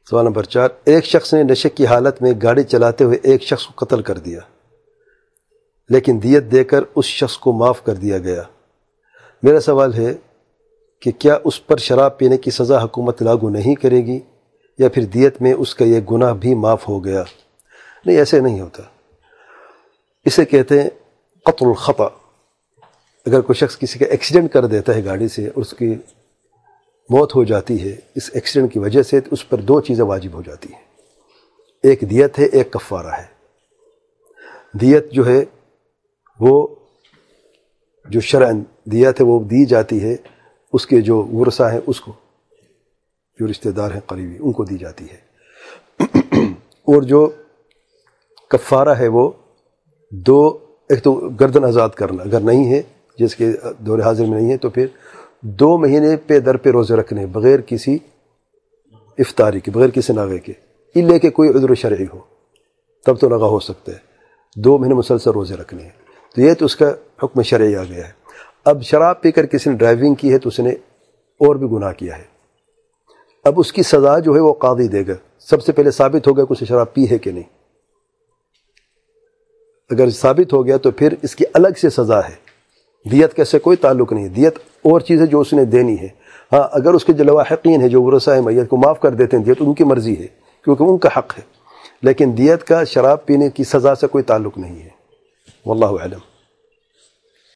سوال نمبر 4، ایک شخص نے نشے کی حالت میں گاڑی چلاتے ہوئے ایک شخص کو قتل کر دیا لیکن دیت دے کر اس شخص کو معاف کر دیا گیا۔ میرا سوال ہے کہ کیا اس پر شراب پینے کی سزا حکومت لاگو نہیں کرے گی یا پھر دیت میں اس کا یہ گناہ بھی معاف ہو گیا؟ نہیں، ایسے نہیں ہوتا۔ اسے کہتے ہیں قتل الخطأ۔ اگر کوئی شخص کسی کا ایکسیڈنٹ کر دیتا ہے گاڑی سے اور اس کی موت ہو جاتی ہے اس ایکسیڈنٹ کی وجہ سے، تو اس پر 2 چیزیں واجب ہو جاتی ہیں، ایک دیت ہے، ایک کفارہ ہے۔ دیت جو ہے وہ جو شرعاً دیت ہے وہ دی جاتی ہے اس کے جو ورثہ ہیں، اس کو، جو رشتہ دار ہیں قریبی، ان کو دی جاتی ہے۔ اور جو کفارہ ہے وہ 2، ایک تو گردن آزاد کرنا، اگر نہیں ہے جس کے دور حاضر میں نہیں ہے تو پھر 2 مہینے پہ در پہ روزے رکھنے بغیر کسی افطاری کے، بغیر کسی ناغے کے، الا کہ کوئی عذر شرعی ہو تب تو ناغہ ہو سکتا ہے۔ 2 مہینے مسلسل روزے رکھنے ہیں، تو یہ تو اس کا حکم شرعی آ گیا ہے۔ اب شراب پی کر کسی نے ڈرائیونگ کی ہے تو اس نے اور بھی گناہ کیا ہے۔ اب اس کی سزا جو ہے وہ قاضی دے گا۔ سب سے پہلے ثابت ہوگا کہ اسے شراب پی ہے کہ نہیں۔ اگر ثابت ہو گیا تو پھر اس کی الگ سے سزا ہے، دیت کا سے کوئی تعلق نہیں ہے۔ دیت اور چیز ہے جو اس نے دینی ہے۔ ہاں، اگر اس کے جو لواحقین ہیں، جو ورثہ ہیں میت کو، معاف کر دیتے ہیں دیت، ان کی مرضی ہے کیونکہ ان کا حق ہے، لیکن دیت کا شراب پینے کی سزا سے کوئی تعلق نہیں ہے۔ واللہ اعلم۔